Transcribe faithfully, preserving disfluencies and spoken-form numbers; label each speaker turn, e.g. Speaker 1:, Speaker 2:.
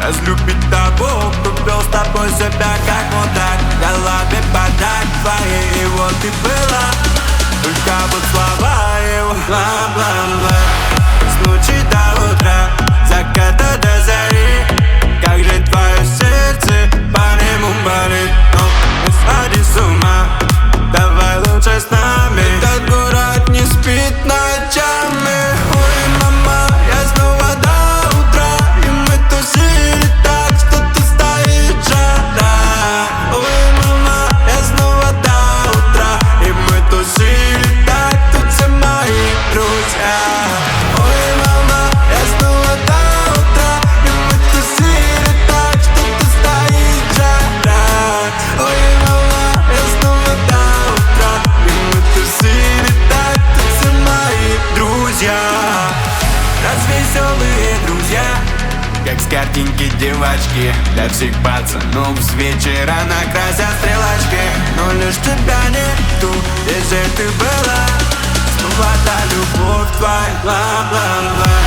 Speaker 1: разлюбить того, кто вел с тобой себя как вот так. Голове подать твоей, и вот ты была. Только вот слова его бла-бла-бла. С ночи до утра, заката до зари. Как же твое сердце по нему болит. Но не сходи с ума, давай лучше с нами. Этот город не спит ночами. Ой, мама, я снова до утра, и мы тусили так, что ты стоит жара. Ой, мама, я снова до утра, и мы тусили так, тут все мои друзья. Ой, мама, я снова до утра, и мы тусили так, что ты стоит жара. Ой, мама, я снова до утра, и мы тусили так, тут все мои друзья. Развеселые друзья, как с картинки девочки. Для всех пацанов с вечера накрасят стрелочки. Но лишь тебя нету, где же ты была? Снова та любовь твоя, бла-бла-бла.